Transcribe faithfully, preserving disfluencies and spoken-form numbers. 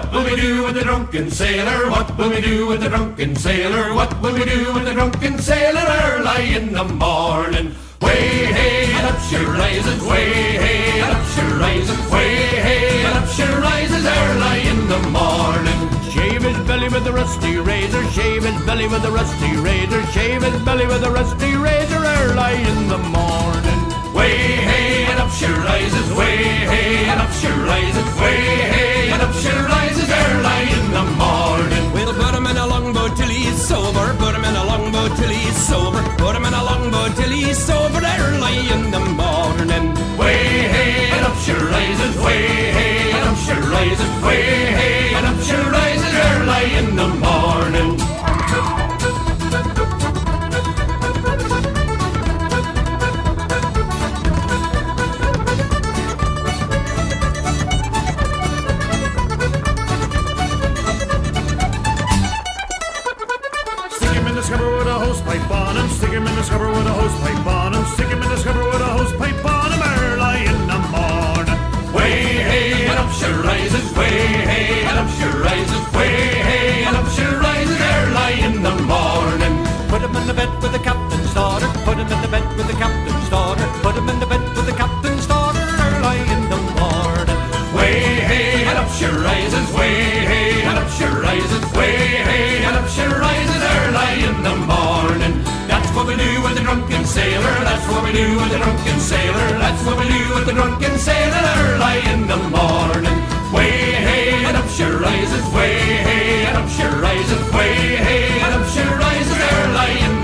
What will we do with the drunken sailor? What will we do with the drunken sailor? What will we do with the drunken sailor early in the morning? Way hey and up she rises, way hey and up she rises, way hey and up she rises early in the morning. Shave his belly with a rusty razor, shave his belly with a rusty razor, shave his belly with a rusty razor early in the morning. Way hey and up she rises, way hey and up she rises, way hey and up she rises early in the morning. We'll put him in a longboat till he's sober, put him in a longboat till he's sober, put him in a longboat till he's sober early in the morning. Way hey and up she rises, way hey and up she rises, way hey and up she rises early in the morning. Stick him in the scupper with a hosepipe on him, stick him in the scupper with a hosepipe on him, stick him in the scupper with a hosepipe on him early in the morning. Way hey and up she rises, way hey and up she rises, way hey and up she rises early in the morning. Put him in the bed with the captain's daughter, put him in the bed with the captain's daughter, put him in the bed with the captain's daughter early in the morning. Way hey and up she rises, way hey and up she rises, way hey and up she rises early in the morning. That's what we do with the drunken sailor, that's what we do with the drunken sailor, that's what we do with the drunken sailor early in the morning. Way hey and up she rises, way hey and up she rises, way hey and up she rises early in